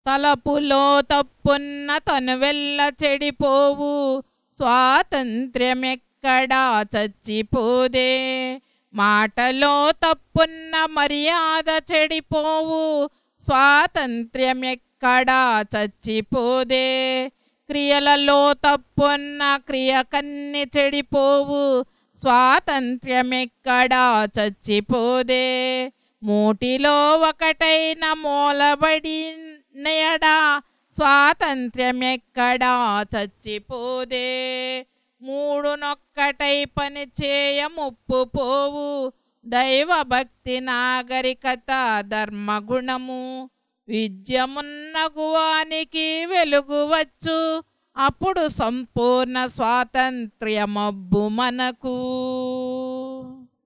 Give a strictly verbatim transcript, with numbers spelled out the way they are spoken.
తలపులో తప్పున్న తనువెల్ల చెడిపోవు, స్వాతంత్ర్యమెక్కడా చచ్చిపోదే. మాటలో తప్పున్న మర్యాద చెడిపోవు, స్వాతంత్ర్యమెక్కడా చచ్చిపోదే. క్రియలలో తప్పున్న క్రియ కన్ని చెడిపోవు, స్వాతంత్ర్యమెక్కడా చచ్చిపోదే. మూటిలో ఒకటైన మూలబడినయడా, స్వాతంత్ర్యమెక్కడా చచ్చిపోదే. మూడునొక్కటై పని చేయ ముప్పు పోవు, దైవభక్తి నాగరికత ధర్మగుణము. విద్యమున్నగువానికి వెలుగు వచ్చు, అప్పుడు సంపూర్ణ స్వాతంత్ర్యమబ్బు మనకు.